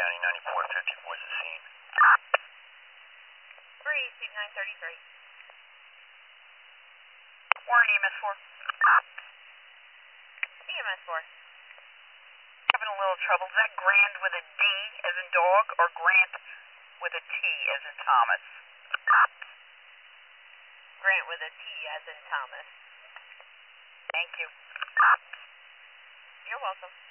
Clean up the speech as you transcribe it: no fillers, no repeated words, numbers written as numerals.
County 9450, what's the scene? 3, Steve 933. Warren EMS 4. EMS 4. Having a little trouble. Is that Grand with a D as in dog or Grant with a T as in Thomas? Grant with a T as in Thomas. Thank you. You're welcome.